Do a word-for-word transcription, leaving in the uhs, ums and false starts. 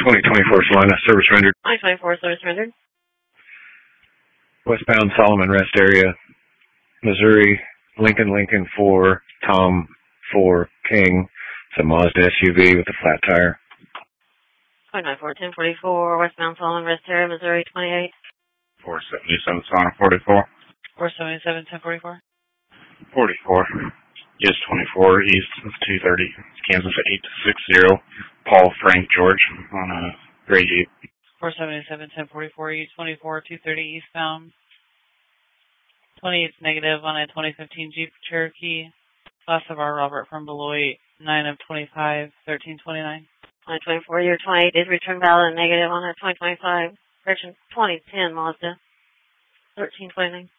twenty twenty-four Salina, service rendered. twenty twenty-four, service rendered. Westbound Solomon Rest area, Missouri, Lincoln Lincoln four, Tom four, King. It's a Mazda S U V with a flat tire. twenty twenty-four, ten forty-four, westbound Solomon Rest area, Missouri, twenty-eight. four seventy-seven, Salina, forty-four. four seventy-seven, ten forty-four. forty-four. Yes, twenty-four, east of two thirty, Kansas eight six zero, Paul Frank George on a gray Jeep. four seventy-seven, ten forty-four, U twenty-four, two thirty eastbound. twenty-eight's negative on a twenty fifteen Jeep Cherokee. Class of R Robert from Beloit, nine of twenty-five, thirteen twenty-nine. twenty twenty-four, year twenty-eight is return valid and negative on a twenty twenty-five, correction, twenty ten Mazda, thirteen twenty-nine.